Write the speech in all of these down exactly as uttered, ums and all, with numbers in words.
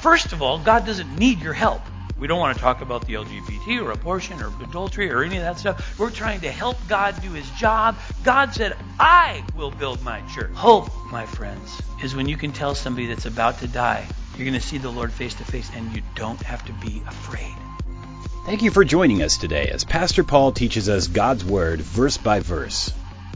First of all, God doesn't need your help. We don't want to talk about the L G B T or abortion or adultery or any of that stuff. We're trying to help God do his job. God said, I will build my church. Hope, my friends, is when you can tell somebody that's about to die, you're going to see the Lord face to face, and you don't have to be afraid. Thank you for joining us today as Pastor Paul teaches us God's Word verse by verse.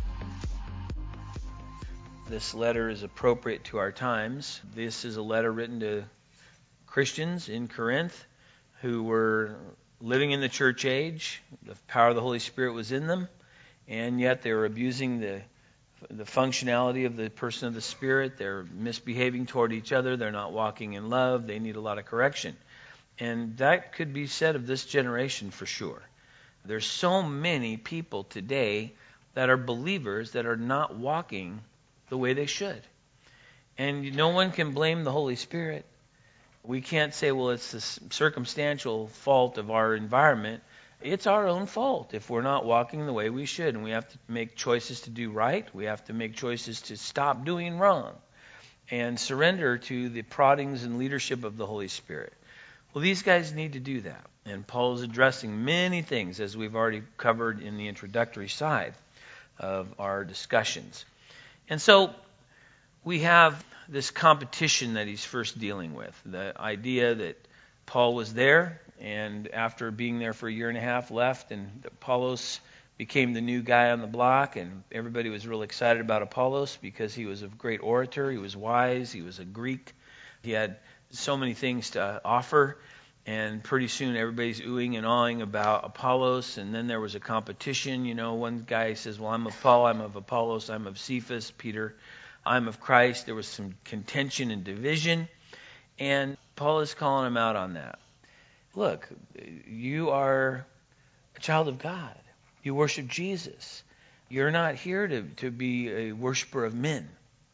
This letter is appropriate to our times. This is a letter written to Christians in Corinth who were living in the church age. The power of the Holy Spirit was in them, and yet they were abusing the the functionality of the person of the Spirit. They're misbehaving toward each other. They're not walking in love. They need a lot of correction. And that could be said of this generation for sure. There's so many people today that are believers that are not walking the way they should. And no one can blame the Holy Spirit. We can't say, well, it's the circumstantial fault of our environment. It's our own fault if we're not walking the way we should. And we have to make choices to do right. We have to make choices to stop doing wrong and surrender to the proddings and leadership of the Holy Spirit. Well, these guys need to do that. And Paul is addressing many things, as we've already covered in the introductory side of our discussions. And so we have this competition that he's first dealing with. The idea that Paul was there, and after being there for a year and a half, left, and Apollos became the new guy on the block, and everybody was real excited about Apollos because he was a great orator, he was wise, he was a Greek, he had so many things to offer, and pretty soon everybody's oohing and awing about Apollos, and then there was a competition. You know, one guy says, well, I'm of Paul, I'm of Apollos, I'm of Cephas, Peter, I'm of Christ. There was some contention and division, and Paul is calling him out on that. Look, you are a child of God. You worship Jesus. You're not here to, to be a worshiper of men.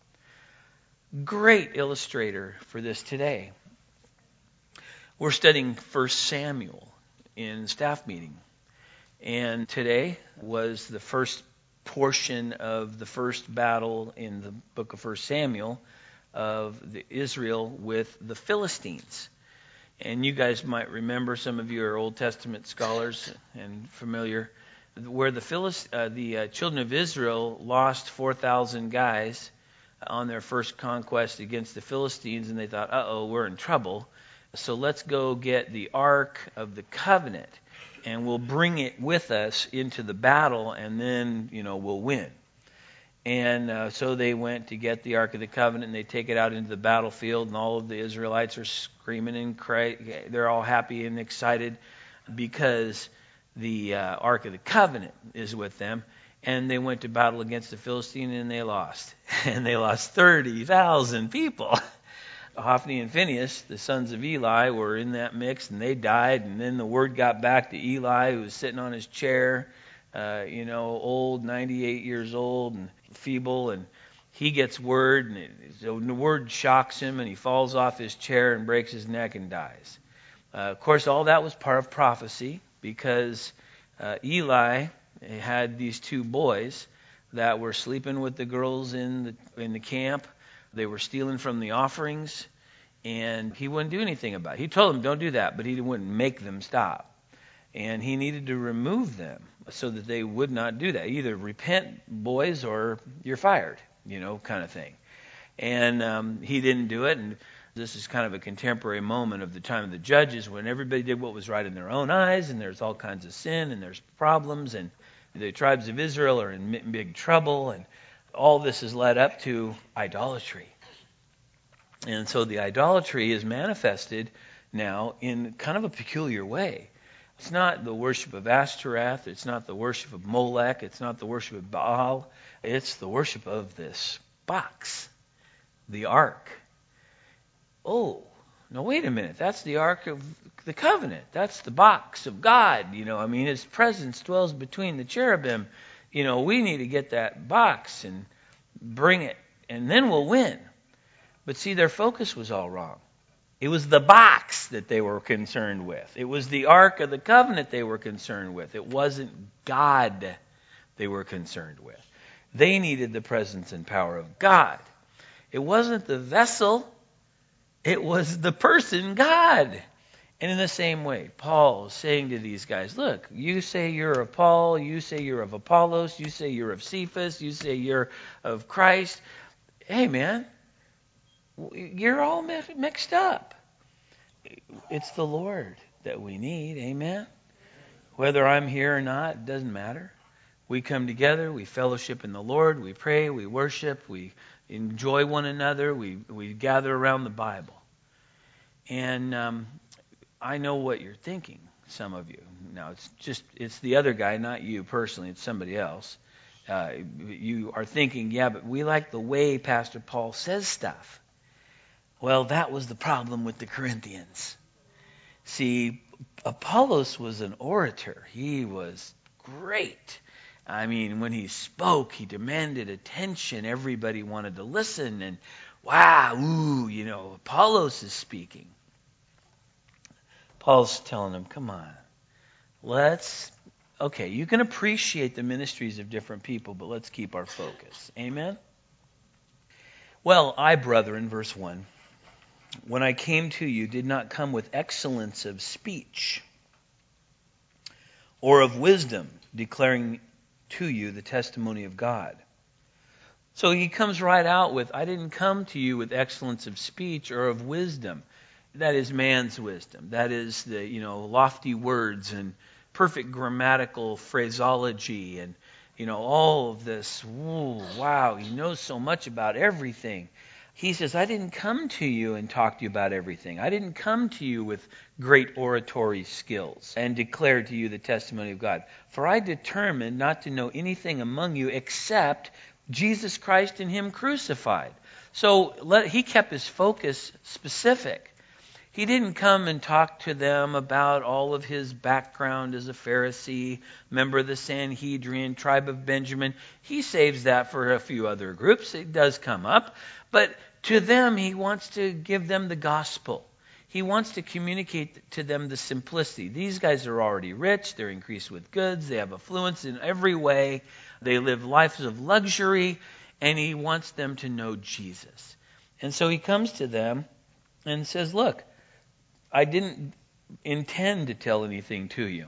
Great illustrator for this today. We're studying First Samuel in staff meeting. And today was the first portion of the first battle in the book of First Samuel of the Israel with the Philistines. And you guys might remember, some of you are Old Testament scholars and familiar, where the Philist, uh, the uh, children of Israel lost four thousand guys on their first conquest against the Philistines, and they thought, uh-oh, we're in trouble. So let's go get the Ark of the Covenant, and we'll bring it with us into the battle, and then, you know, we'll win. And uh, so they went to get the Ark of the Covenant, and they take it out into the battlefield, and all of the Israelites are screaming and crying. They're all happy and excited because the uh, Ark of the Covenant is with them. And they went to battle against the Philistine, and they lost. And they lost thirty thousand people. Hophni and Phinehas, the sons of Eli, were in that mix, and they died. And then the word got back to Eli, who was sitting on his chair, uh, you know, old, ninety-eight years old, and feeble, and he gets word, and it, so the word shocks him, and he falls off his chair and breaks his neck and dies. Uh, of course, all that was part of prophecy, because uh, Eli had these two boys that were sleeping with the girls in the in the camp. They were stealing from the offerings, and he wouldn't do anything about it. He told them, don't do that, but he wouldn't make them stop. And he needed to remove them so that they would not do that. Either repent, boys, or you're fired, you know, kind of thing. And um, he didn't do it, and this is kind of a contemporary moment of the time of the judges when everybody did what was right in their own eyes, and there's all kinds of sin, and there's problems, and the tribes of Israel are in big trouble, and all this has led up to idolatry. And so the idolatry is manifested now in kind of a peculiar way. It's not the worship of Ashtoreth. It's not the worship of Molech. It's not the worship of Baal. It's the worship of this box, the Ark. Oh, no, wait a minute. That's the Ark of the Covenant. That's the box of God. You know, I mean, His presence dwells between the cherubim. You know, we need to get that box and bring it, and then we'll win. But see, their focus was all wrong. It was the box that they were concerned with. It was the Ark of the Covenant they were concerned with. It wasn't God they were concerned with. They needed the presence and power of God. It wasn't the vessel It was the person God. And in the same way, Paul is saying to these guys, look, you say you're of Paul, you say you're of Apollos, you say you're of Cephas, you say you're of Christ. Hey, man, you're all mixed up. It's the Lord that we need, amen? Whether I'm here or not, it doesn't matter. We come together, we fellowship in the Lord, we pray, we worship, we enjoy one another, we, we gather around the Bible. And um, I know what you're thinking, some of you. Now, it's just, it's the other guy, not you personally, it's somebody else. Uh, you are thinking, yeah, but we like the way Pastor Paul says stuff. Well, that was the problem with the Corinthians. See, Apollos was an orator. He was great. I mean, when he spoke, he demanded attention. Everybody wanted to listen. And wow, ooh, you know, Apollos is speaking. Paul's telling them, come on, let's, okay, you can appreciate the ministries of different people, but let's keep our focus. Amen? Well, I, brethren, verse one, when I came to you, did not come with excellence of speech or of wisdom, declaring to you the testimony of God. So he comes right out with, I didn't come to you with excellence of speech or of wisdom. That is man's wisdom. That is the, you know, lofty words and perfect grammatical phraseology and, you know, all of this. Ooh, wow, he knows so much about everything. He says, I didn't come to you and talk to you about everything. I didn't come to you with great oratory skills and declare to you the testimony of God. For I determined not to know anything among you except Jesus Christ and Him crucified. So let, he kept his focus specific. He didn't come and talk to them about all of his background as a Pharisee, member of the Sanhedrin, tribe of Benjamin. He saves that for a few other groups. It does come up. But to them, he wants to give them the gospel. He wants to communicate to them the simplicity. These guys are already rich. They're increased with goods. They have affluence in every way. They live lives of luxury. And he wants them to know Jesus. And so he comes to them and says, look, I didn't intend to tell anything to you.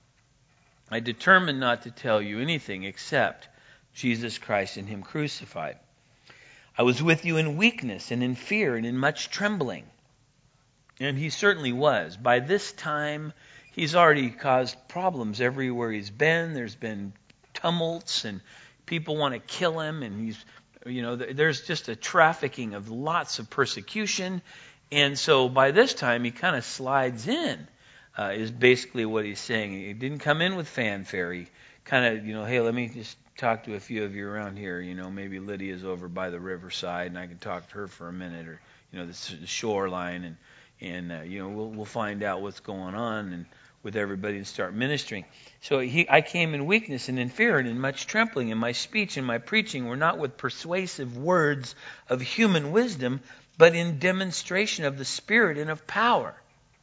I determined not to tell you anything except Jesus Christ and Him crucified. I was with you in weakness and in fear and in much trembling. And he certainly was. By this time, he's already caused problems everywhere he's been. There's been tumults and people want to kill him. And he's, you know, there's just a trafficking of lots of persecution. And so by this time, he kind of slides in, uh, is basically what he's saying. He didn't come in with fanfare. He kind of, you know, hey, let me just talk to a few of you around here. You know, maybe Lydia's over by the riverside, and I can talk to her for a minute, or, you know, the, the shoreline, and, and uh, you know, we'll, we'll find out what's going on and with everybody and start ministering. So he, I came in weakness and in fear and in much trembling, and my speech and my preaching were not with persuasive words of human wisdom, but in demonstration of the Spirit and of power.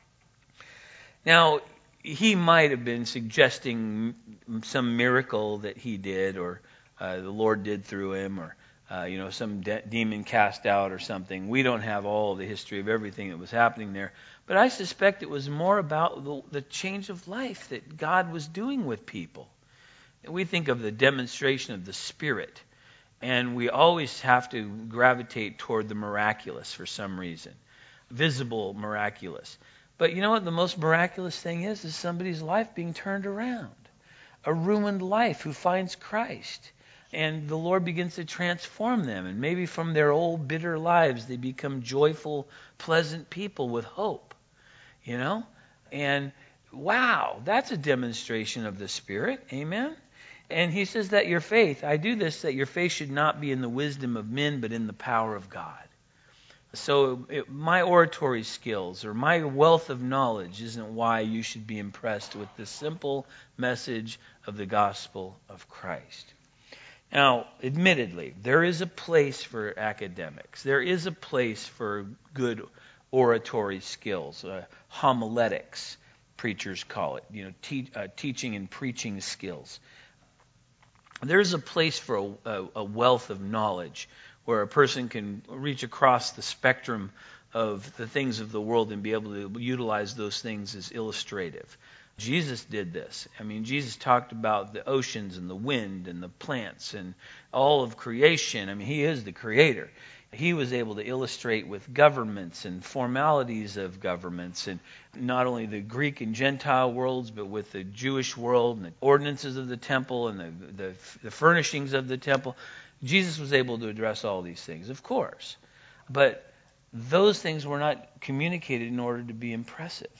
Now, he might have been suggesting some miracle that he did, or uh, the Lord did through him, or uh, you know, some de- demon cast out or something. We don't have all the history of everything that was happening there, but I suspect it was more about the, the change of life that God was doing with people. We think of the demonstration of the Spirit, and we always have to gravitate toward the miraculous for some reason, visible miraculous. But you know what the most miraculous thing is? Is somebody's life being turned around. A ruined life who finds Christ. And the Lord begins to transform them. And maybe from their old bitter lives, they become joyful, pleasant people with hope. You know? And wow, that's a demonstration of the Spirit. Amen? And he says that your faith, I do this, that your faith should not be in the wisdom of men, but in the power of God. So it, my oratory skills or my wealth of knowledge isn't why you should be impressed with the simple message of the gospel of Christ. Now, admittedly, there is a place for academics. There is a place for good oratory skills, uh, homiletics, preachers call it, you know, te- uh, teaching and preaching skills. There's a place for a, a, a wealth of knowledge where a person can reach across the spectrum of the things of the world and be able to utilize those things as illustrative. Jesus did this. I mean, Jesus talked about the oceans and the wind and the plants and all of creation. I mean, he is the creator. He was able to illustrate with governments and formalities of governments, and not only the Greek and Gentile worlds, but with the Jewish world and the ordinances of the temple and the, the, the furnishings of the temple. Jesus was able to address all these things, of course. But those things were not communicated in order to be impressive.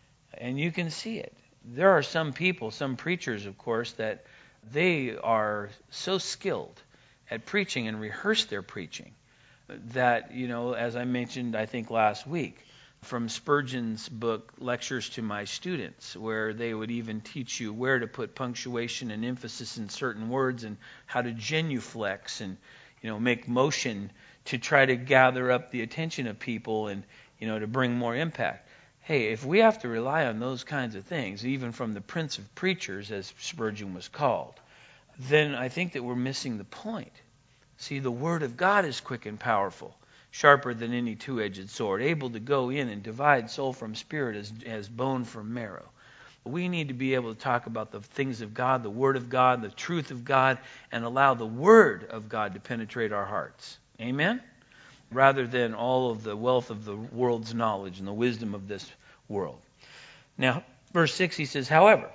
And you can see it. There are some people, some preachers, of course, that they are so skilled at preaching and rehearse their preaching that, you know, as I mentioned, I think last week, from Spurgeon's book, Lectures to My Students, where they would even teach you where to put punctuation and emphasis in certain words and how to genuflex and, you know, make motion to try to gather up the attention of people and, you know, to bring more impact. Hey, if we have to rely on those kinds of things, even from the Prince of Preachers, as Spurgeon was called, then I think that we're missing the point. See, the Word of God is quick and powerful, sharper than any two-edged sword, able to go in and divide soul from spirit as, as bone from marrow. We need to be able to talk about the things of God, the Word of God, the truth of God, and allow the Word of God to penetrate our hearts. Amen? Rather than all of the wealth of the world's knowledge and the wisdom of this world. Now, verse six, he says, however,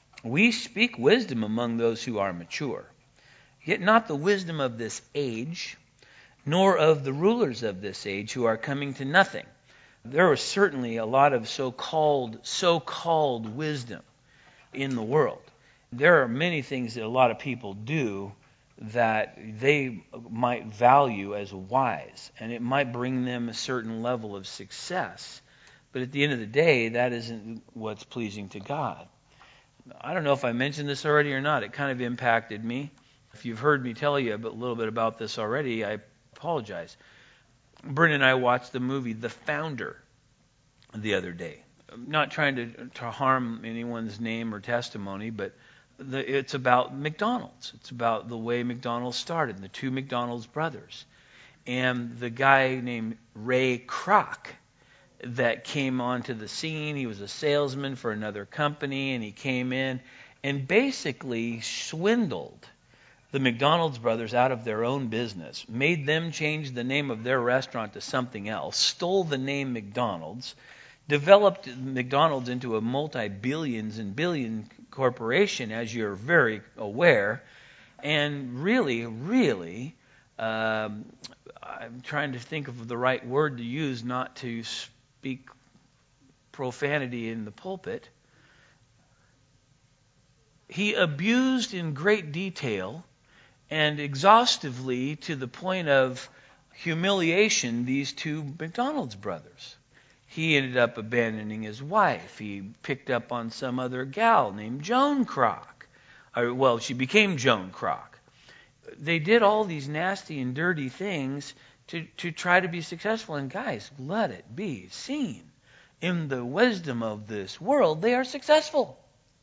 we speak wisdom among those who are mature, yet not the wisdom of this age, nor of the rulers of this age who are coming to nothing. There was certainly a lot of so-called, so-called wisdom in the world. There are many things that a lot of people do that they might value as wise, and it might bring them a certain level of success. But at the end of the day, that isn't what's pleasing to God. I don't know if I mentioned this already or not. It kind of impacted me. If you've heard me tell you a little bit about this already, I apologize. Brent and I watched the movie The Founder the other day. I'm not trying to, to harm anyone's name or testimony, but the, it's about McDonald's. It's about the way McDonald's started, the two McDonald's brothers. And the guy named Ray Kroc that came onto the scene. He was a salesman for another company, and he came in and basically swindled the McDonald's brothers out of their own business, made them change the name of their restaurant to something else, stole the name McDonald's, developed McDonald's into a multi-billions and billion corporation, as you're very aware, and really, really, um, I'm trying to think of the right word to use not to speak profanity in the pulpit. He abused in great detail and exhaustively to the point of humiliation these two McDonald's brothers. He ended up abandoning his wife. He picked up on some other gal named Joan Kroc. Or, well, she became Joan Kroc. They did all these nasty and dirty things to, to try to be successful. And guys, let it be seen. In the wisdom of this world, they are successful.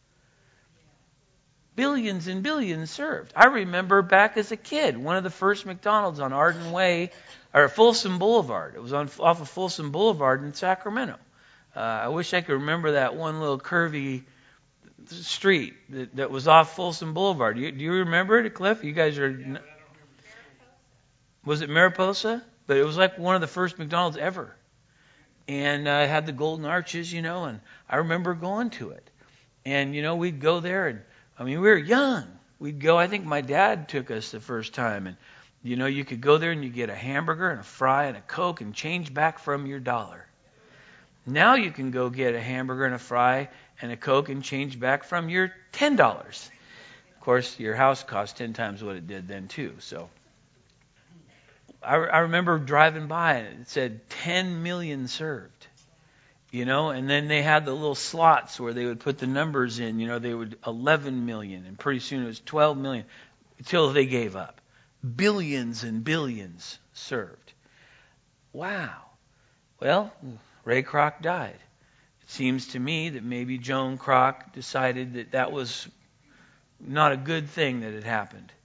Billions and billions served. I remember back as a kid, one of the first McDonald's on Arden Way, or Folsom Boulevard. It was on off of Folsom Boulevard in Sacramento. Uh, I wish I could remember that one little curvy street that, that was off Folsom Boulevard. Do you, do you remember it, Cliff? You guys are... Was it Mariposa? But it was like one of the first McDonald's ever. And uh, it had the golden arches, you know, and I remember going to it. And, you know, we'd go there, and, I mean, we were young. We'd go, I think my dad took us the first time, and, you know, you could go there and you get a hamburger and a fry and a Coke and change back from your dollar. Now you can go get a hamburger and a fry and a Coke and change back from your ten dollars. Of course, your house cost ten times what it did then, too, so... I, I remember driving by and it said ten million served, you know, and then they had the little slots where they would put the numbers in, you know, they would eleven million, and pretty soon it was twelve million until they gave up. Billions and billions served. Wow. Well, Ray Kroc died. It seems to me that maybe Joan Kroc decided that that was not a good thing that had happened.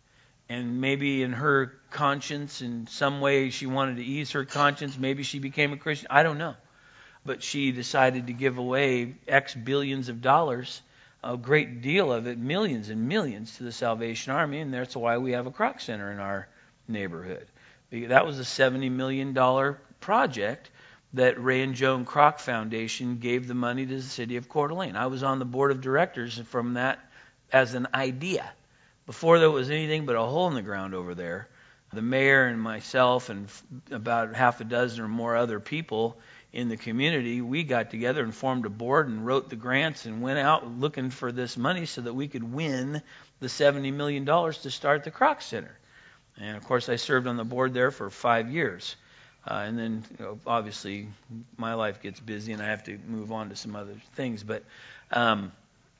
And maybe in her conscience, in some way she wanted to ease her conscience. Maybe she became a Christian. I don't know. But she decided to give away X billions of dollars, a great deal of it, millions and millions, to the Salvation Army. And that's why we have a Kroc Center in our neighborhood. That was a seventy million dollars project that Ray and Joan Kroc Foundation gave the money to the city of Coeur d'Alene. I was on the board of directors from that as an idea. Before there was anything but a hole in the ground over there, the mayor and myself and about half a dozen or more other people in the community, we got together and formed a board and wrote the grants and went out looking for this money so that we could win the seventy million dollars to start the Kroc Center. And, of course, I served on the board there for five years. Uh, and then, you know, obviously, my life gets busy and I have to move on to some other things. But um,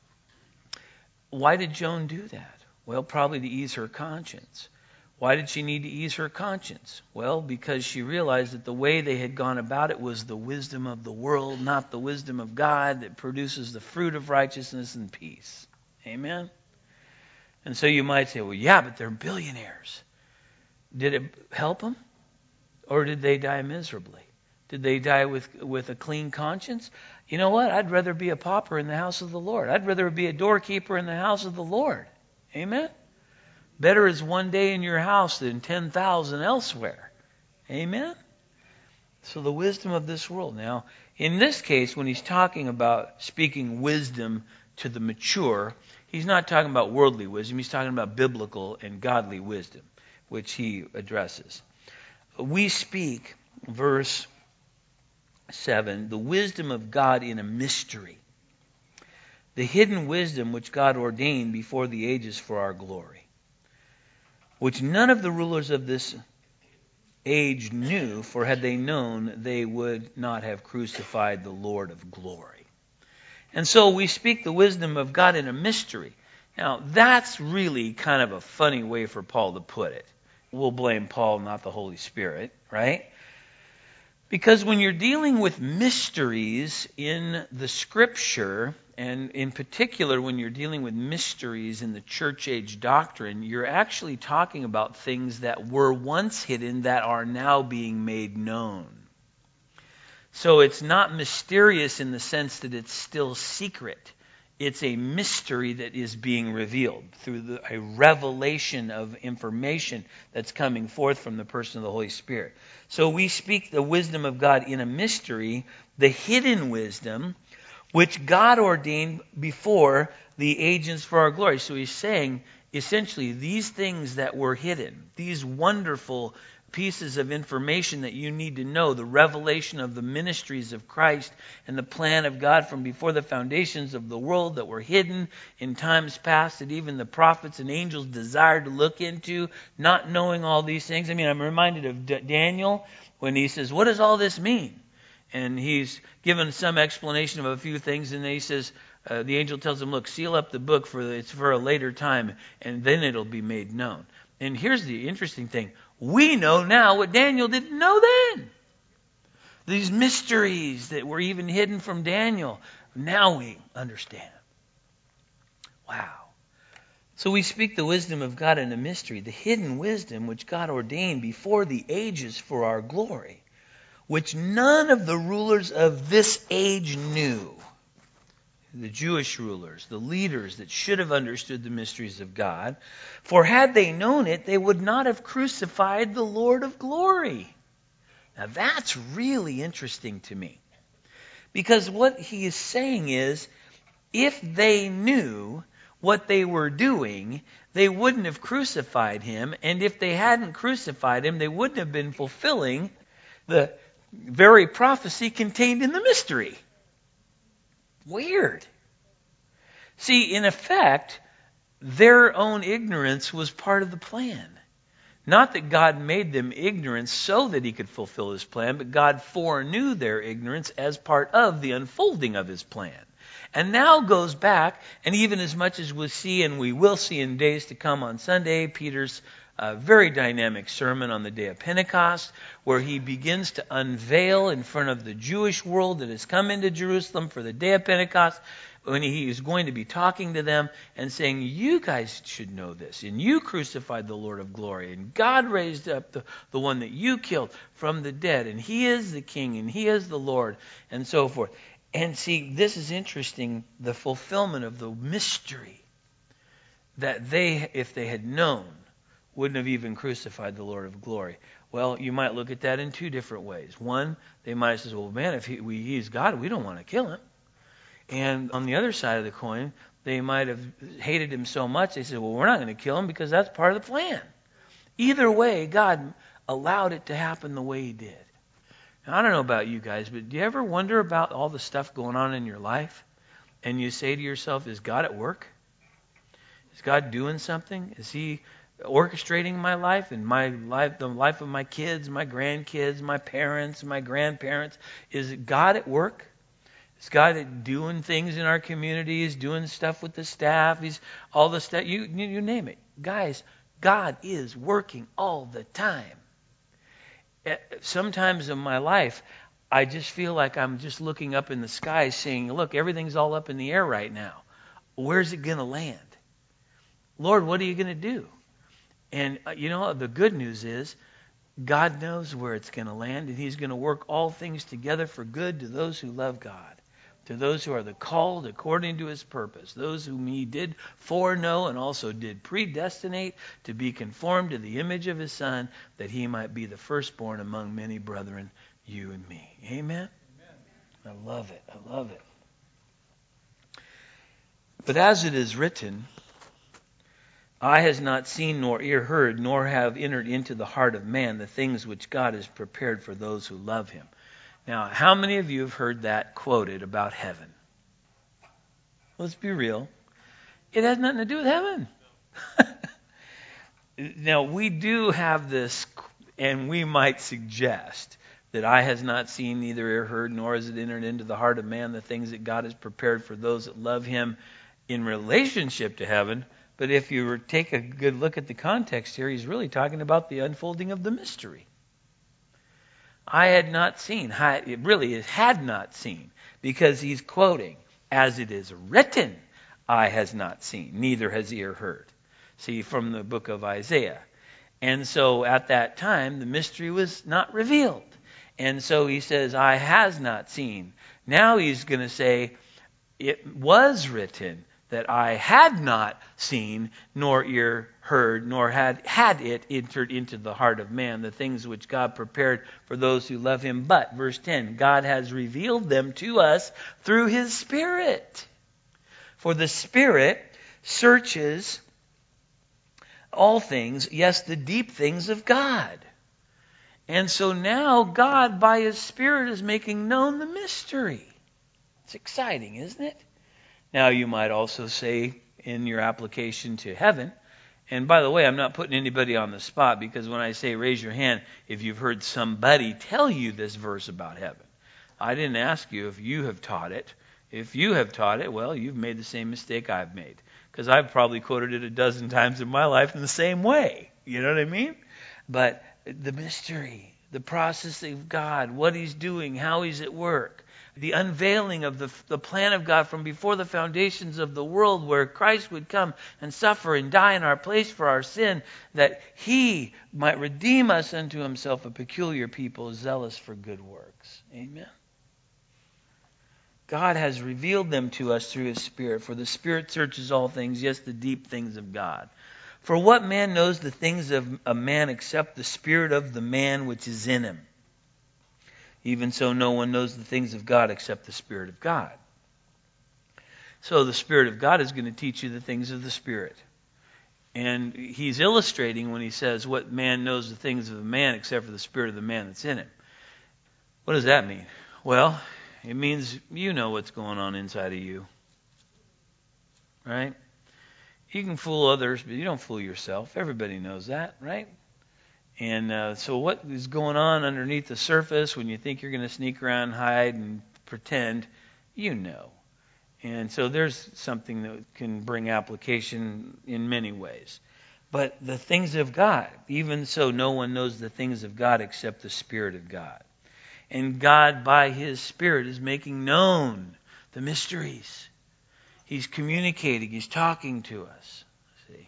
why did Joan do that? Well, probably to ease her conscience. Why did she need to ease her conscience? Well, because she realized that the way they had gone about it was the wisdom of the world, not the wisdom of God that produces the fruit of righteousness and peace. Amen? And so you might say, well, yeah, but they're billionaires. Did it help them? Or did they die miserably? Did they die with, with a clean conscience? You know what? I'd rather be a pauper in the house of the Lord. I'd rather be a doorkeeper in the house of the Lord. Amen? Better is one day in your house than ten thousand elsewhere. Amen? So the wisdom of this world. Now, in this case, when he's talking about speaking wisdom to the mature, he's not talking about worldly wisdom. He's talking about biblical and godly wisdom, which he addresses. We speak, verse seven, the wisdom of God in a mystery. The hidden wisdom which God ordained before the ages for our glory, which none of the rulers of this age knew, for had they known, they would not have crucified the Lord of glory. And so we speak the wisdom of God in a mystery. Now, that's really kind of a funny way for Paul to put it. We'll blame Paul, not the Holy Spirit, right? Because when you're dealing with mysteries in the Scripture, and in particular when you're dealing with mysteries in the church age doctrine, you're actually talking about things that were once hidden that are now being made known. So it's not mysterious in the sense that it's still secret. It's a mystery that is being revealed through the, a revelation of information that's coming forth from the person of the Holy Spirit. So we speak the wisdom of God in a mystery, the hidden wisdom, which God ordained before the ages for our glory. So he's saying, essentially, these things that were hidden, these wonderful pieces of information that you need to know, the revelation of the ministries of Christ and the plan of God from before the foundations of the world that were hidden in times past that even the prophets and angels desired to look into, not knowing all these things. I mean, I'm reminded of D- Daniel when he says, what does all this mean? And he's given some explanation of a few things, and then he says, uh, the angel tells him, look, seal up the book, for it's for a later time, and then it'll be made known. And here's the interesting thing. We know now what Daniel didn't know then. These mysteries that were even hidden from Daniel, now we understand. Wow. So we speak the wisdom of God in a mystery, the hidden wisdom which God ordained before the ages for our glory, which none of the rulers of this age knew. The Jewish rulers, the leaders that should have understood the mysteries of God. For had they known it, they would not have crucified the Lord of glory. Now that's really interesting to me. Because what he is saying is, if they knew what they were doing, they wouldn't have crucified him. And if they hadn't crucified him, they wouldn't have been fulfilling the very prophecy contained in the mystery. Weird. See, in effect, their own ignorance was part of the plan. Not that God made them ignorant so that he could fulfill his plan, but God foreknew their ignorance as part of the unfolding of his plan. And now goes back, and even as much as we see, and we will see in days to come on Sunday, Peter's uh, very dynamic sermon on the day of Pentecost, where he begins to unveil in front of the Jewish world that has come into Jerusalem for the day of Pentecost, when he is going to be talking to them and saying, you guys should know this, and you crucified the Lord of glory, and God raised up the, the one that you killed from the dead, and he is the king, and he is the Lord, and so forth. And see, this is interesting, the fulfillment of the mystery that they, if they had known, wouldn't have even crucified the Lord of glory. Well, you might look at that in two different ways. One, they might have said, well, man, if he, we, he's God, we don't want to kill him. And on the other side of the coin, they might have hated him so much, they said, well, we're not going to kill him because that's part of the plan. Either way, God allowed it to happen the way he did. Now, I don't know about you guys, but do you ever wonder about all the stuff going on in your life? And you say to yourself, is God at work? Is God doing something? Is he orchestrating my life and my life, the life of my kids, my grandkids, my parents, my grandparents? Is God at work? Is God doing things in our communities, doing stuff with the staff? He's all the stuff, you, you name it. Guys, God is working all the time. Sometimes in my life, I just feel like I'm just looking up in the sky saying, look, everything's all up in the air right now. Where's it going to land? Lord, what are you going to do? And, uh, you know, the good news is God knows where it's going to land, and he's going to work all things together for good to those who love God, to those who are the called according to his purpose, those whom he did foreknow and also did predestinate to be conformed to the image of his Son, that he might be the firstborn among many brethren, you and me. Amen? Amen. I love it. I love it. But as it is written, eye has not seen nor ear heard, nor have entered into the heart of man the things which God has prepared for those who love him. Now, how many of you have heard that quoted about heaven? Let's be real. It has nothing to do with heaven. Now, we do have this, and we might suggest that eye has not seen, neither ear heard, nor has it entered into the heart of man the things that God has prepared for those that love him in relationship to heaven. But if you were to take a good look at the context here, he's really talking about the unfolding of the mystery. I had not seen. It really is had not seen, because he's quoting, as it is written, eye has not seen, neither has ear heard. See, from the book of Isaiah. And so at that time, the mystery was not revealed. And so he says, eye has not seen. Now he's going to say, it was written that I had not seen, nor ear heard, nor had had it entered into the heart of man, the things which God prepared for those who love him. But, verse ten, God has revealed them to us through his Spirit. For the Spirit searches all things, yes, the deep things of God. And so now God, by his Spirit, is making known the mystery. It's exciting, isn't it? Now, you might also say in your application to heaven, and by the way, I'm not putting anybody on the spot, because when I say raise your hand, if you've heard somebody tell you this verse about heaven, I didn't ask you if you have taught it. If you have taught it, well, you've made the same mistake I've made, because I've probably quoted it a dozen times in my life in the same way. You know what I mean? But the mystery, the process of God, what he's doing, how he's at work, the unveiling of the, the plan of God from before the foundations of the world, where Christ would come and suffer and die in our place for our sin, that he might redeem us unto himself, a peculiar people, zealous for good works. Amen. God has revealed them to us through his Spirit, for the Spirit searches all things, yes, the deep things of God. For what man knows the things of a man except the spirit of the man which is in him? Even so, no one knows the things of God except the Spirit of God. So the Spirit of God is going to teach you the things of the Spirit. And he's illustrating when he says, what man knows the things of a man except for the spirit of the man that's in him. What does that mean? Well, it means you know what's going on inside of you. Right? You can fool others, but you don't fool yourself. Everybody knows that, right? And uh, so what is going on underneath the surface when you think you're going to sneak around, hide, and pretend, you know. And so there's something that can bring application in many ways. But the things of God, even so, no one knows the things of God except the Spirit of God. And God, by his Spirit, is making known the mysteries. He's communicating. He's talking to us. See.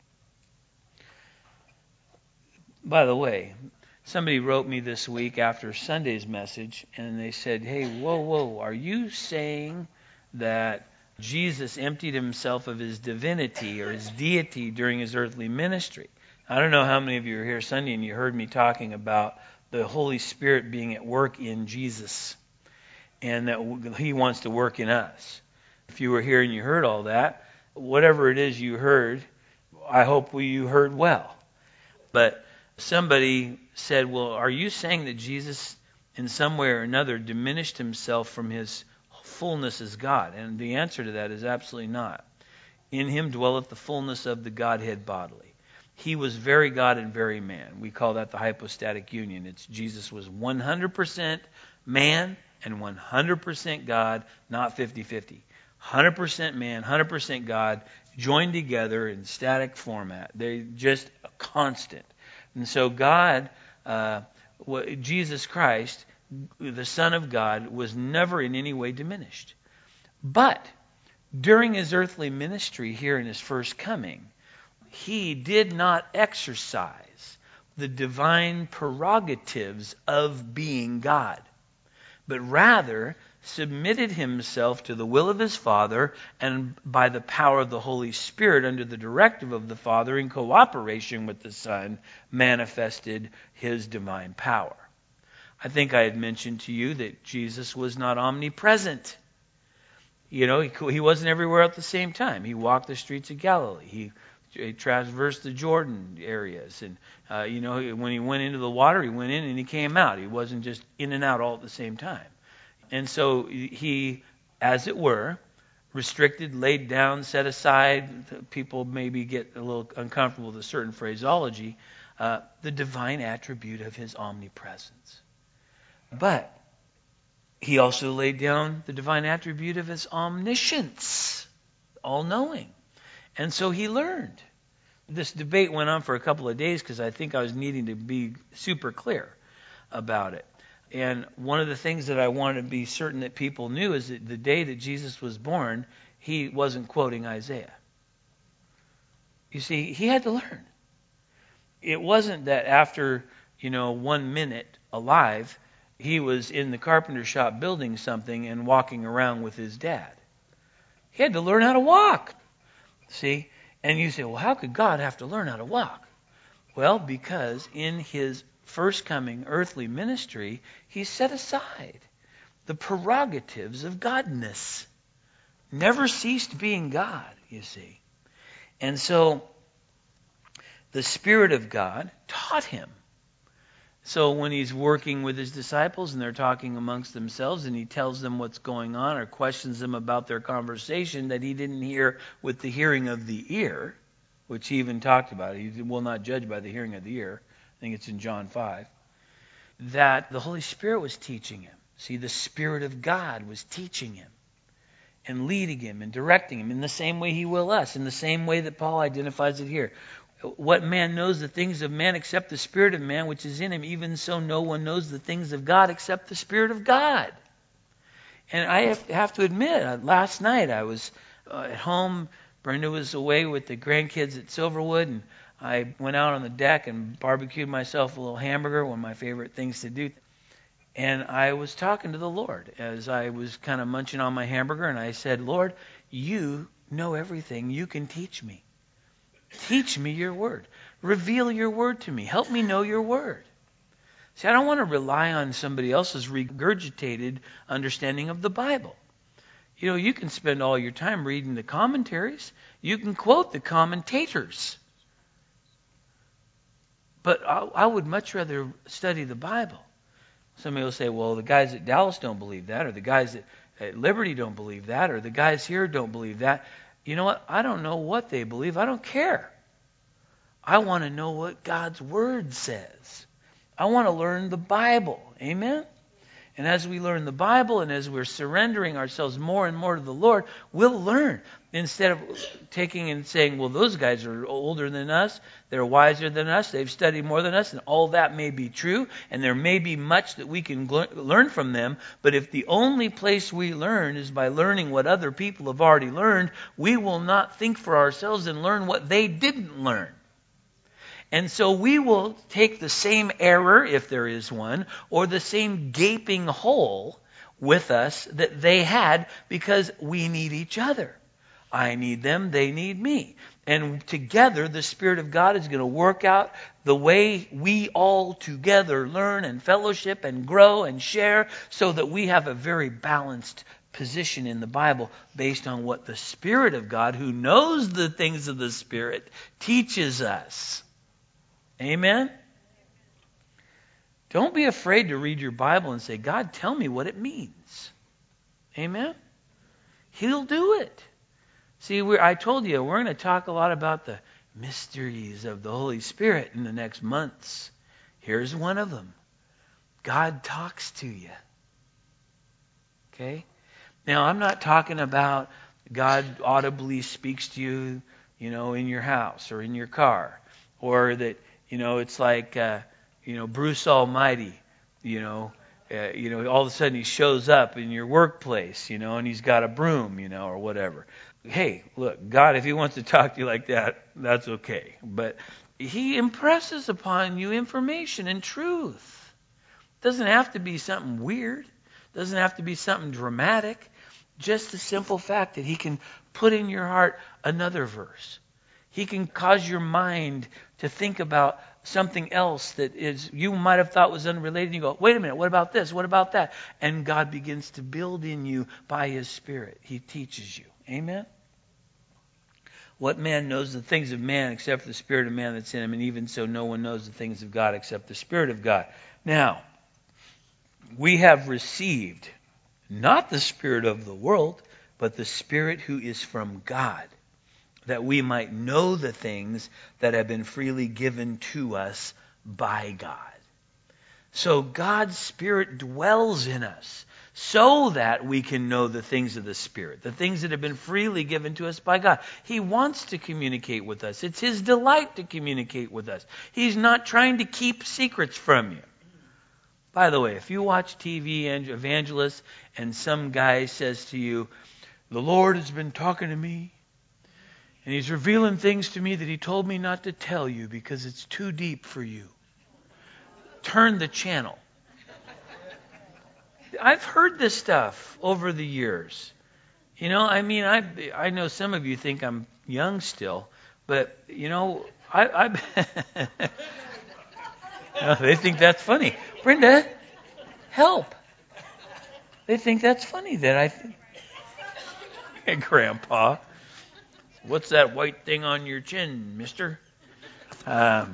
By the way, somebody wrote me this week after Sunday's message, and they said, hey, whoa, whoa, are you saying that Jesus emptied himself of his divinity or his deity during his earthly ministry? I don't know how many of you were here Sunday and you heard me talking about the Holy Spirit being at work in Jesus and that he wants to work in us. If you were here and you heard all that, whatever it is you heard, I hope you heard well. But somebody said, well, are you saying that Jesus in some way or another diminished himself from his fullness as God? And the answer to that is absolutely not. In him dwelleth the fullness of the Godhead bodily. He was very God and very man. We call that the hypostatic union. It's Jesus was one hundred percent man and one hundred percent God, not fifty-fifty. one hundred percent man, one hundred percent God, joined together in static format. They're just a constant. And so God, uh, Jesus Christ, the Son of God, was never in any way diminished. But during his earthly ministry here in his first coming, he did not exercise the divine prerogatives of being God, but rather submitted himself to the will of his Father, and by the power of the Holy Spirit, under the directive of the Father, in cooperation with the Son, manifested his divine power. I think I had mentioned to you that Jesus was not omnipresent. You know, he, he wasn't everywhere at the same time. He walked the streets of Galilee. He He traversed the Jordan areas. And, uh, you know, when he went into the water, he went in and he came out. He wasn't just in and out all at the same time. And so he, as it were, restricted, laid down, set aside, people maybe get a little uncomfortable with a certain phraseology, uh, the divine attribute of his omnipresence. But he also laid down the divine attribute of his omniscience, all-knowing. And so he learned. This debate went on for a couple of days because I think I was needing to be super clear about it. And one of the things that I wanted to be certain that people knew is that the day that Jesus was born, he wasn't quoting Isaiah. You see, he had to learn. It wasn't that after, you know, one minute alive, he was in the carpenter shop building something and walking around with his dad. He had to learn how to walk. See? And you say, well, how could God have to learn how to walk? Well, because in his first coming earthly ministry, he set aside the prerogatives of godness. Never ceased being God, you see. And so the Spirit of God taught him. So when he's working with his disciples and they're talking amongst themselves and he tells them what's going on or questions them about their conversation that he didn't hear with the hearing of the ear, which he even talked about. He will not judge by the hearing of the ear. I think it's in John five. That the Holy Spirit was teaching him. See, the Spirit of God was teaching him and leading him and directing him in the same way he will us, in the same way that Paul identifies it here. What man knows the things of man except the Spirit of man which is in him? Even so no one knows the things of God except the Spirit of God. And I have to admit, last night I was uh, at home. Brenda was away with the grandkids at Silverwood, and I went out on the deck and barbecued myself a little hamburger, one of my favorite things to do. And I was talking to the Lord as I was kind of munching on my hamburger, and I said, Lord, you know everything. You can teach me. Teach me your word. Reveal your word to me. Help me know your word. See, I don't want to rely on somebody else's regurgitated understanding of the Bible. You know, you can spend all your time reading the commentaries. You can quote the commentators. But I, I would much rather study the Bible. Somebody will say, well, the guys at Dallas don't believe that, or the guys at, at Liberty don't believe that, or the guys here don't believe that. You know what? I don't know what they believe. I don't care. I want to know what God's Word says. I want to learn the Bible. Amen? And as we learn the Bible and as we're surrendering ourselves more and more to the Lord, we'll learn. Instead of taking and saying, well, those guys are older than us, they're wiser than us, they've studied more than us, and all that may be true, and there may be much that we can gl- learn from them, but if the only place we learn is by learning what other people have already learned, we will not think for ourselves and learn what they didn't learn. And so we will take the same error, if there is one, or the same gaping hole with us that they had, because we need each other. I need them, they need me. And together, the Spirit of God is going to work out the way we all together learn and fellowship and grow and share, so that we have a very balanced position in the Bible based on what the Spirit of God, who knows the things of the Spirit, teaches us. Amen? Don't be afraid to read your Bible and say, God, tell me what it means. Amen? He'll do it. See, we're, I told you, we're going to talk a lot about the mysteries of the Holy Spirit in the next months. Here's one of them. God talks to you. Okay? Now, I'm not talking about God audibly speaks to you, you know, in your house or in your car. Or that, you know, it's like, uh, you know, Bruce Almighty, you know, uh, you know, all of a sudden he shows up in your workplace, you know, and he's got a broom, you know, or whatever. Hey, look, God, if he wants to talk to you like that, that's okay. But he impresses upon you information and truth. It doesn't have to be something weird. It doesn't have to be something dramatic. Just the simple fact that he can put in your heart another verse. He can cause your mind to think about something else that is you might have thought was unrelated. You go, wait a minute, what about this? What about that? And God begins to build in you by His Spirit. He teaches you. Amen? What man knows the things of man except the Spirit of man that's in him? And even so, no one knows the things of God except the Spirit of God. Now, we have received not the spirit of the world, but the Spirit who is from God, that we might know the things that have been freely given to us by God. So God's Spirit dwells in us so that we can know the things of the Spirit, the things that have been freely given to us by God. He wants to communicate with us. It's His delight to communicate with us. He's not trying to keep secrets from you. By the way, if you watch T V evangelists and some guy says to you, the Lord has been talking to me, and He's revealing things to me that He told me not to tell you because it's too deep for you, turn the channel. I've heard this stuff over the years. You know, I mean, I I know some of you think I'm young still, but, you know, I, I no, they think that's funny. Brenda, help. They think that's funny that I think. Hey, Grandpa, what's that white thing on your chin, mister? Um,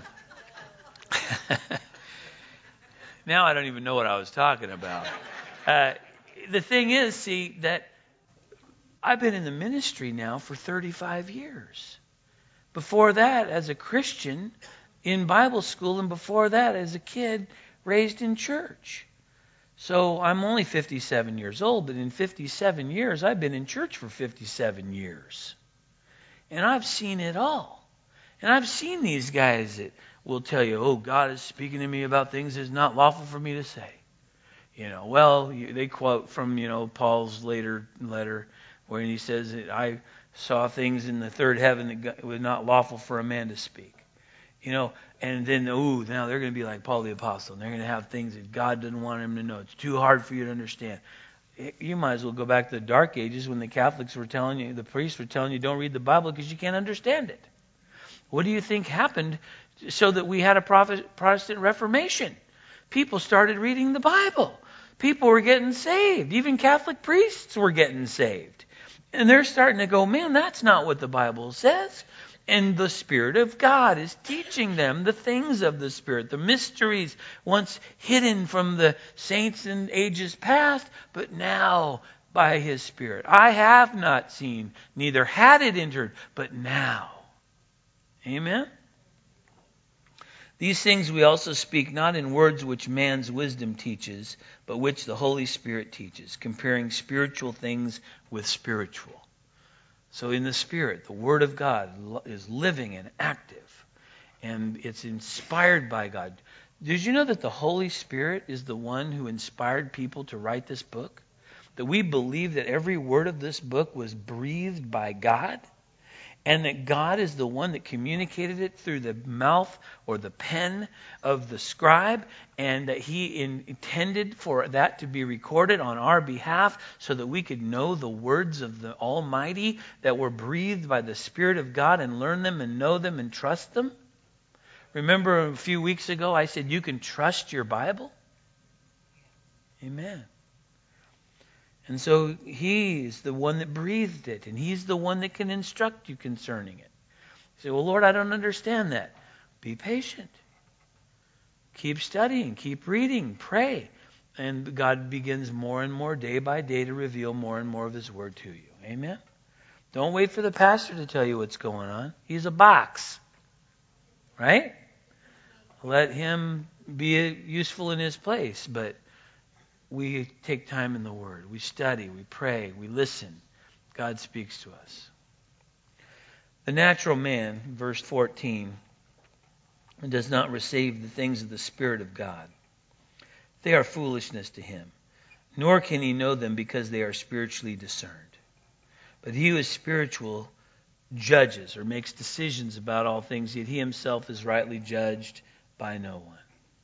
now I don't even know what I was talking about. Uh, the thing is, see, that I've been in the ministry now for thirty-five years. Before that, as a Christian in Bible school, and before that, as a kid raised in church. So I'm only fifty-seven years old, but in fifty-seven years, I've been in church for fifty-seven years. And I've seen it all. And I've seen these guys that will tell you, oh, God is speaking to me about things that's not lawful for me to say. You know, well, they quote from, you know, Paul's later letter where he says, I saw things in the third heaven that was not lawful for a man to speak. You know, and then, ooh, now they're going to be like Paul the Apostle. And they're going to have things that God didn't want him to know. It's too hard for you to understand. You might as well go back to the Dark Ages when the Catholics were telling you, the priests were telling you, don't read the Bible because you can't understand it. What do you think happened so that we had a Protestant Reformation? People started reading the Bible. People were getting saved. Even Catholic priests were getting saved. And they're starting to go, man, that's not what the Bible says. And the Spirit of God is teaching them the things of the Spirit, the mysteries once hidden from the saints in ages past, but now by His Spirit. I have not seen, neither had it entered, but now. Amen? These things we also speak not in words which man's wisdom teaches, but which the Holy Spirit teaches, comparing spiritual things with spiritual. So in the Spirit, the Word of God is living and active, and it's inspired by God. Did you know that the Holy Spirit is the one who inspired people to write this book? That we believe that every word of this book was breathed by God? And that God is the one that communicated it through the mouth or the pen of the scribe, and that he intended for that to be recorded on our behalf so that we could know the words of the Almighty that were breathed by the Spirit of God and learn them and know them and trust them? Remember a few weeks ago I said you can trust your Bible? Amen. And so He's the one that breathed it, and He's the one that can instruct you concerning it. You say, well, Lord, I don't understand that. Be patient. Keep studying, keep reading, pray. And God begins more and more day by day to reveal more and more of His Word to you. Amen? Don't wait for the pastor to tell you what's going on. He's a box. Right? Let him be useful in his place, but we take time in the Word. We study, we pray, we listen. God speaks to us. The natural man, verse fourteen, does not receive the things of the Spirit of God. They are foolishness to him, nor can he know them because they are spiritually discerned. But he who is spiritual judges or makes decisions about all things, yet he himself is rightly judged by no one.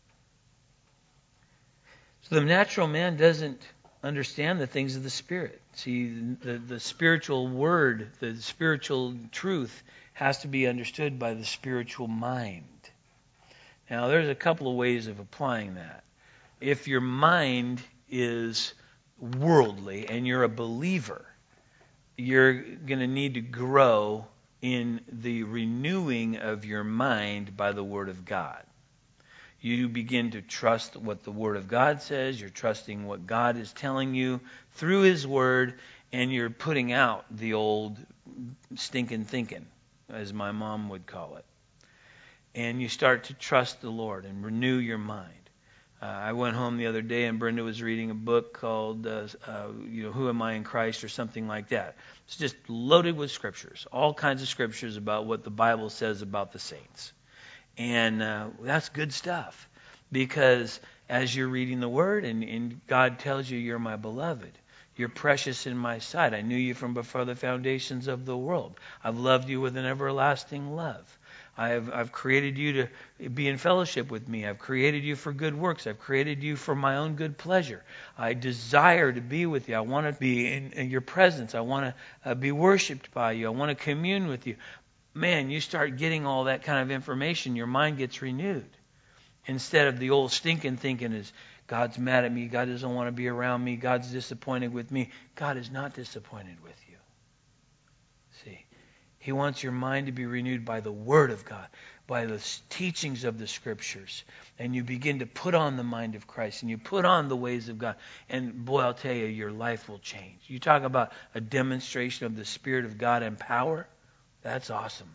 So the natural man doesn't understand the things of the Spirit. See, the, the spiritual word, the spiritual truth has to be understood by the spiritual mind. Now, there's a couple of ways of applying that. If your mind is worldly and you're a believer, you're going to need to grow in the renewing of your mind by the Word of God. You begin to trust what the Word of God says. You're trusting what God is telling you through His Word, and you're putting out the old stinking thinking, as my mom would call it. And you start to trust the Lord and renew your mind. Uh, I went home the other day, and Brenda was reading a book called, uh, uh, you know, Who Am I in Christ, or something like that. It's just loaded with scriptures, all kinds of scriptures about what the Bible says about the saints. And uh, that's good stuff, because as you're reading the Word and, and God tells you you're my beloved, you're precious in my sight. I knew you from before the foundations of the world. I've loved you with an everlasting love. I've, I've created you to be in fellowship with me. I've created you for good works. I've created you for my own good pleasure. I desire to be with you. I want to be in, in your presence. I want to uh, be worshipped by you. I want to commune with you. Man, you start getting all that kind of information, your mind gets renewed. Instead of the old stinking thinking is, God's mad at me, God doesn't want to be around me, God's disappointed with me. God is not disappointed with you. See, He wants your mind to be renewed by the Word of God, by the teachings of the Scriptures. And you begin to put on the mind of Christ, and you put on the ways of God. And boy, I'll tell you, your life will change. You talk about a demonstration of the Spirit of God and power. That's awesome.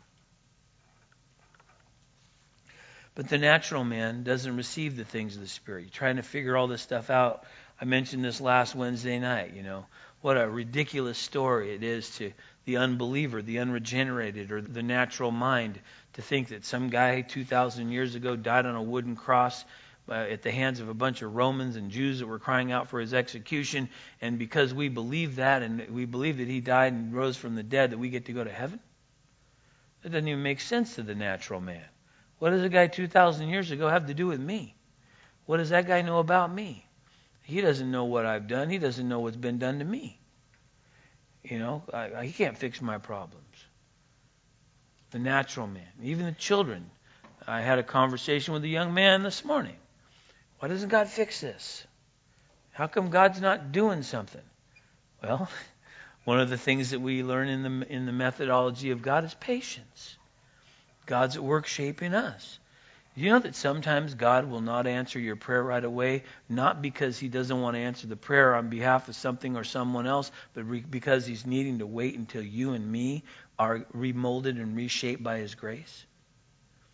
But the natural man doesn't receive the things of the Spirit. You're trying to figure all this stuff out. I mentioned this last Wednesday night, you know. What a ridiculous story it is to the unbeliever, the unregenerated, or the natural mind to think that some guy two thousand years ago died on a wooden cross uh, at the hands of a bunch of Romans and Jews that were crying out for his execution. And because we believe that, and we believe that he died and rose from the dead, that we get to go to heaven? That doesn't even make sense to the natural man. What does a guy two thousand years ago have to do with me? What does that guy know about me? He doesn't know what I've done. He doesn't know what's been done to me. You know, I, I, he can't fix my problems. The natural man, even the children. I had a conversation with a young man this morning. Why doesn't God fix this? How come God's not doing something? Well, one of the things that we learn in the in the methodology of God is patience. God's at work shaping us. You know that sometimes God will not answer your prayer right away, not because He doesn't want to answer the prayer on behalf of something or someone else, but re- because He's needing to wait until you and me are remolded and reshaped by His grace.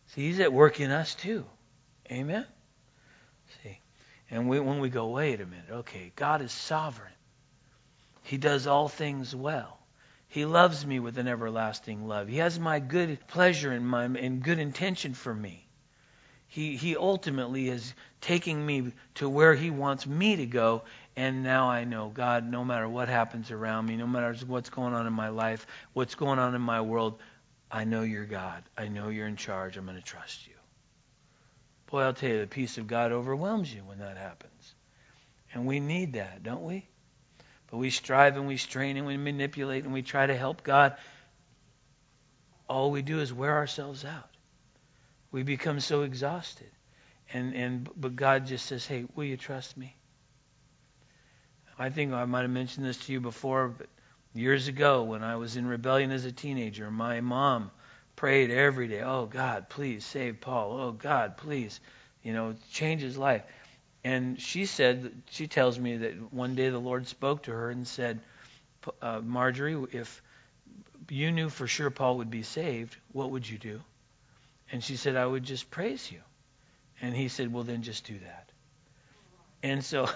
See, He's at work in us too. Amen? See, and we, when we go, wait a minute, okay, God is sovereign. He does all things well. He loves me with an everlasting love. He has my good pleasure and my and good intention for me. He he ultimately is taking me to where He wants me to go. And now I know, God, no matter what happens around me, no matter what's going on in my life, what's going on in my world, I know You're God. I know You're in charge. I'm going to trust You. Boy, I'll tell you, the peace of God overwhelms you when that happens. And we need that, don't we? But we strive and we strain and we manipulate and we try to help God. All we do is wear ourselves out. We become so exhausted. And and but God just says, hey, will you trust me? I think I might have mentioned this to you before, but years ago when I was in rebellion as a teenager, my mom prayed every day, oh, God, please save Paul. Oh, God, please, you know, change his life. And she said, she tells me that one day the Lord spoke to her and said, uh, Marjorie, if you knew for sure Paul would be saved, what would you do? And she said, I would just praise You. And He said, well, then just do that. And so,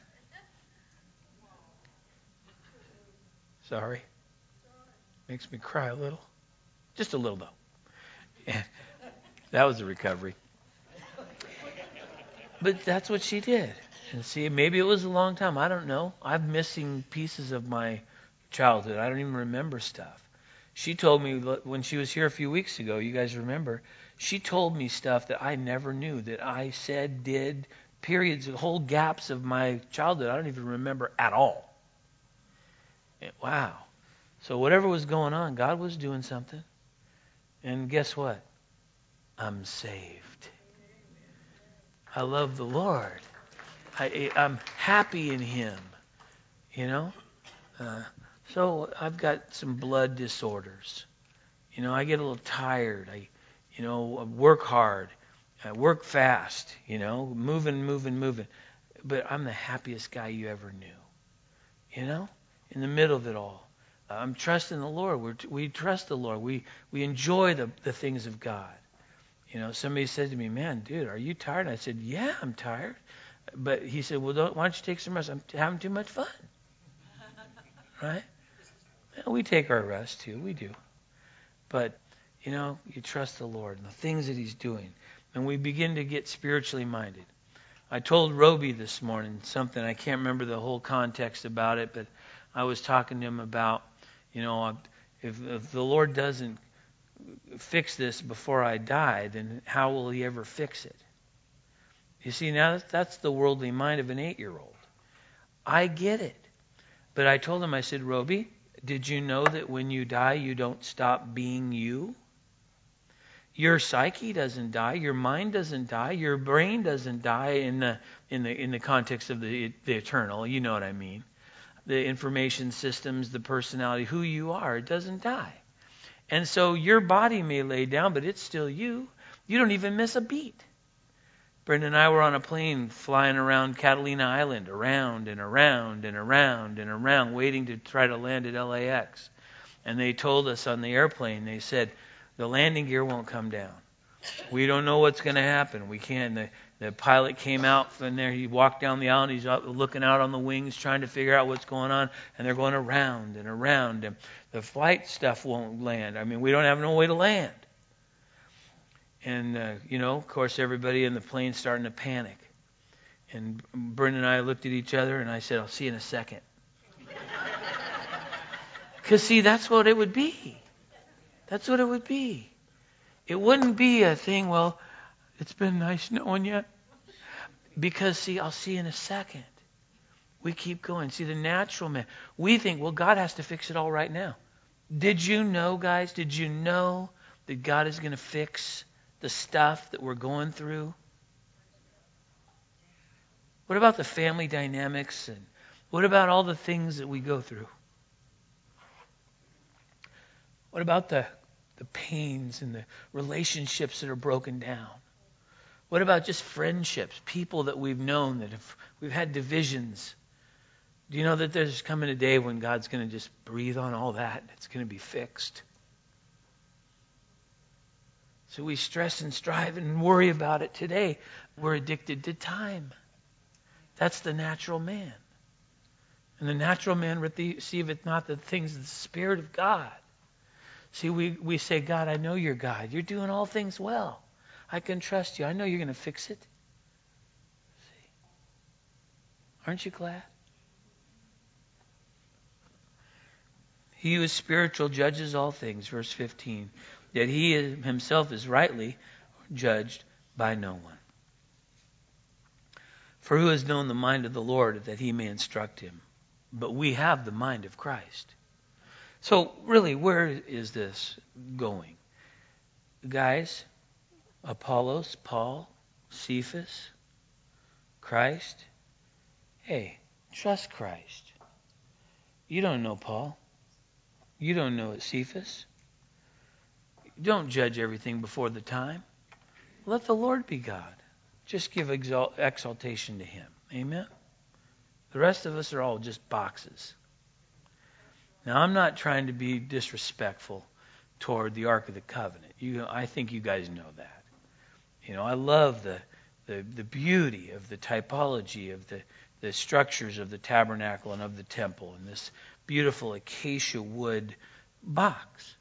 sorry, makes me cry a little. Just a little, though. And that was a recovery. But that's what she did. And see, maybe it was a long time. I don't know. I'm missing pieces of my childhood. I don't even remember stuff. She told me when she was here a few weeks ago, you guys remember, she told me stuff that I never knew, that I said, did, periods, whole gaps of my childhood I don't even remember at all. And, wow. So whatever was going on, God was doing something. And guess what? I'm saved. I love the Lord. I, I'm happy in Him, you know. Uh, so I've got some blood disorders. You know, I get a little tired. I, you know, I work hard. I work fast, you know, moving, moving, moving. But I'm the happiest guy you ever knew, you know, in the middle of it all. I'm trusting the Lord. We're, we trust the Lord. We we enjoy the, the things of God. You know, somebody said to me, man, dude, are you tired? And I said, yeah, I'm tired. But he said, well, don't, why don't you take some rest? I'm having too much fun. Right? Yeah, we take our rest, too. We do. But, you know, you trust the Lord and the things that He's doing. And we begin to get spiritually minded. I told Roby this morning something. I can't remember the whole context about it, but I was talking to him about, you know, if, if the Lord doesn't fix this before I die, then how will He ever fix it? You see, now that's the worldly mind of an eight-year-old. I get it. But I told him, I said, Roby, did you know that when you die, you don't stop being you? Your psyche doesn't die. Your mind doesn't die. Your brain doesn't die in the in the in the context of the the eternal. You know what I mean? The information systems, the personality, who you are, it doesn't die. And so your body may lay down, but it's still you. You don't even miss a beat. Brenda and I were on a plane flying around Catalina Island, around and around and around and around, waiting to try to land at L A X. And they told us on the airplane, they said, the landing gear won't come down. We don't know what's going to happen. We can't. The, the pilot came out from there. He walked down the aisle, and he's out looking out on the wings, trying to figure out what's going on. And they're going around and around. And the flight stuff won't land. I mean, we don't have no way to land. And, uh, you know, of course, everybody in the plane's starting to panic. And Brenda and I looked at each other, and I said, I'll see you in a second. Because, see, that's what it would be. That's what it would be. It wouldn't be a thing, well, it's been nice knowing you. Because, see, I'll see you in a second. We keep going. See, the natural man, we think, well, God has to fix it all right now. Did you know, guys, did you know that God is going to fix the stuff that we're going through? What about the family dynamics? And what about all the things that we go through? What about the, the pains and the relationships that are broken down? What about just friendships, people that we've known that have we've had divisions? Do you know that there's coming a day when God's going to just breathe on all that and it's going to be fixed? So we stress and strive and worry about it today. We're addicted to time. That's the natural man. And the natural man receiveth not the things of the Spirit of God. See, we, we say, God, I know you're God. You're doing all things well. I can trust you. I know you're going to fix it. See? Aren't you glad? He who is spiritual judges all things, verse fifteen. Yet he himself is rightly judged by no one. For who has known the mind of the Lord that he may instruct him? But we have the mind of Christ. So really, where is this going? Guys, Apollos, Paul, Cephas, Christ. Hey, trust Christ. You don't know Paul. You don't know Cephas. Don't judge everything before the time. Let the Lord be God. Just give exalt- exaltation to him. Amen? The rest of us are all just boxes. Now, I'm not trying to be disrespectful toward the Ark of the Covenant. You, I think you guys know that. You know, I love the the, the beauty of the typology of the, the structures of the tabernacle and of the temple and this beautiful acacia wood box.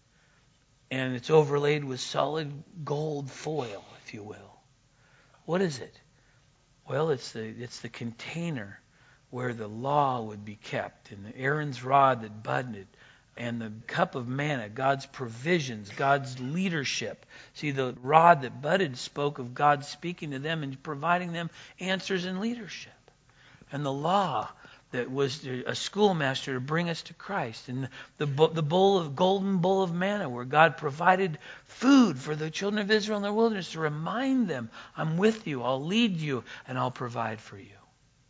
And it's overlaid with solid gold foil, if you will. What is it? Well, it's the it's the container where the law would be kept, and the Aaron's rod that budded, and the cup of manna, God's provisions, God's leadership. See, the rod that budded spoke of God speaking to them and providing them answers and leadership. And the law that was a schoolmaster to bring us to Christ. And the the bowl of golden bowl of manna where God provided food for the children of Israel in the wilderness to remind them, I'm with you, I'll lead you, and I'll provide for you.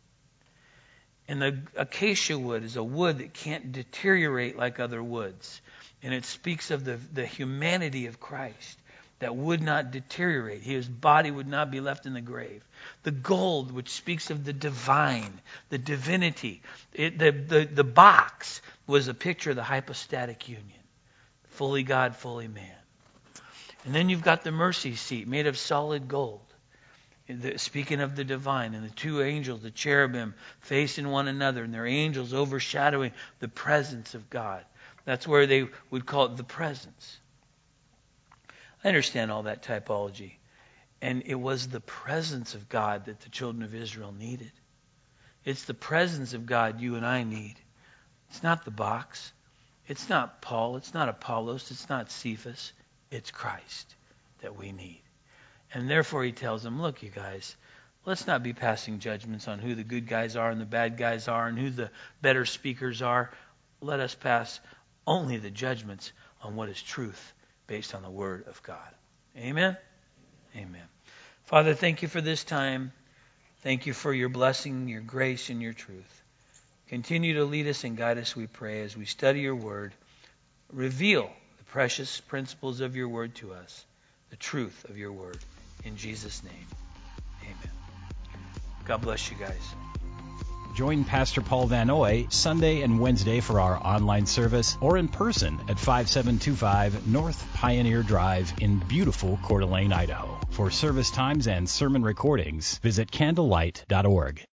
And the acacia wood is a wood that can't deteriorate like other woods. And it speaks of the, the humanity of Christ that would not deteriorate. His body would not be left in the grave. The gold, which speaks of the divine, the divinity. It, the, the, the box was a picture of the hypostatic union. Fully God, fully man. And then you've got the mercy seat made of solid gold. The, speaking of the divine, and the two angels, the cherubim, facing one another, and their angels overshadowing the presence of God. That's where they would call it the presence. I understand all that typology. And it was the presence of God that the children of Israel needed. It's the presence of God you and I need. It's not the box. It's not Paul. It's not Apollos. It's not Cephas. It's Christ that we need. And therefore he tells them, look, you guys, let's not be passing judgments on who the good guys are and the bad guys are and who the better speakers are. Let us pass only the judgments on what is truth based on the Word of God. Amen? Amen. Father, thank you for this time. Thank you for your blessing, your grace, and your truth. Continue to lead us and guide us, we pray, as we study your Word. Reveal the precious principles of your Word to us, the truth of your Word. In Jesus' name, amen. God bless you guys. Join Pastor Paul Van Oy Sunday and Wednesday for our online service or in person at five seven two five North Pioneer Drive in beautiful Coeur d'Alene, Idaho. For service times and sermon recordings, visit candlelight dot org.